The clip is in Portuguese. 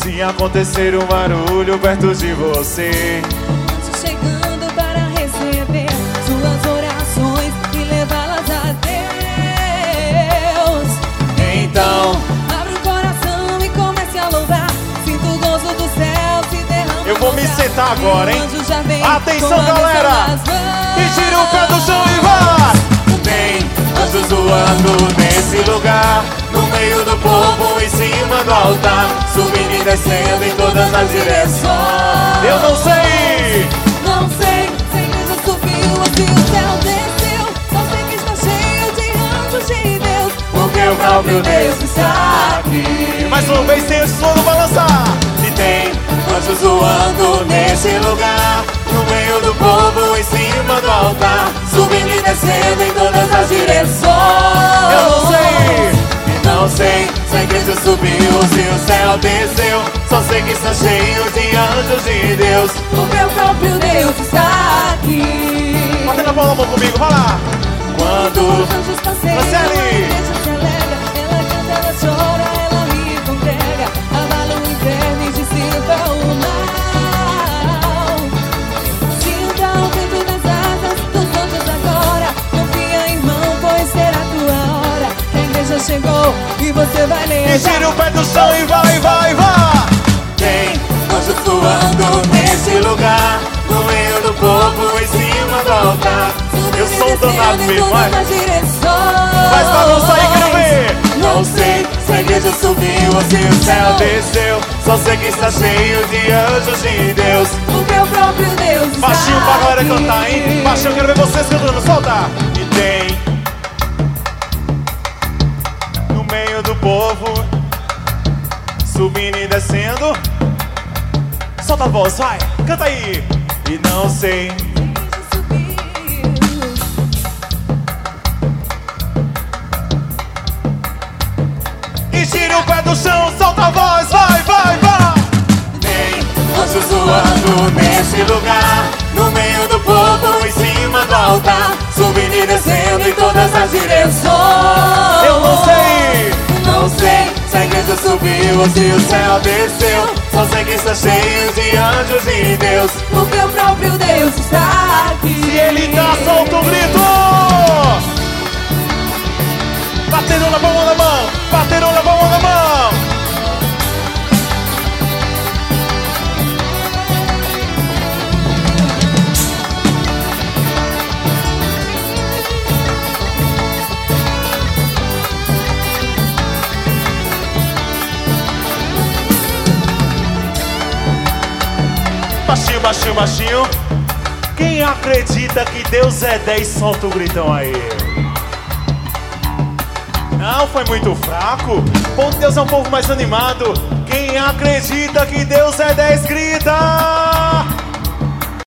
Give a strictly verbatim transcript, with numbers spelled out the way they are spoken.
Se acontecer um barulho perto de você, anjo chegando para receber suas orações e levá-las a Deus. então Abre o coração e comece a louvar. Sinta o gozo do céu se derrama. eu vou me sentar agora, hein? Atenção, Atenção, galera! E tira o pé do chão e vai! Tem anjos voando nesse lugar, no meio do povo, em cima do altar, subindo e descendo em todas as direções. Eu não sei! Não sei, se a igreja subiu ou se o céu desceu. Só sei que está cheio de anjos de Deus, Porque o próprio Deus está aqui. Mais uma vez sem o som balançar. E tem anjos voando nesse lugar, no meio do povo, em cima do altar, subindo e descendo em todas as direções. Eu não sei, e não sei se a igreja subiu ou se o céu desceu. Só sei que está cheio de anjos de Deus, porque o próprio Deus está aqui. batendo a bola, mão comigo, vai lá. Quando Os anjos passeiam, a igreja celebra. Ela canta, ela chora, ela ri e congrega. Abala o inferno e dissipa o mal. Sinta o vento das asas dos anjos agora. Confia, irmão, pois será tua hora. Que a igreja chegou e você vai levar. E tira o pé do chão e vai, vai, vai. Tem anjos voando nesse lugar, no meio do povo, em cima do altar. Eu sou um danado mesmo, vai. Mas balança aí, quero ver. Não sei se a igreja subiu ou se o céu desceu. Só sei que está cheio de anjos de Deus, porque o próprio Deus está baixinho pra galera aqui. cantar, hein? Baixinho, quero ver vocês cantando, solta. E tem no meio do povo, subindo e descendo. Solta a voz, vai, canta aí. E não sei. E tira o pé do chão, solta a voz, vai, vai, vai. Tem anjos voando nesse lugar, no meio do povo, em cima do altar, subindo e descendo em todas as direções. Eu não sei, não sei se a igreja subiu ou se o céu desceu. Só sei que está cheio de anjos de Deus, porque o próprio Deus está aqui. se ele tá, solta o grito. Batendo na palma da mão, batendo na palma da mão. Baixinho, baixinho, baixinho. Quem acredita que Deus é dez, solta o gritão aí. Não, foi muito fraco. O povo de Deus é um povo mais animado. Quem acredita que Deus é dez, grita.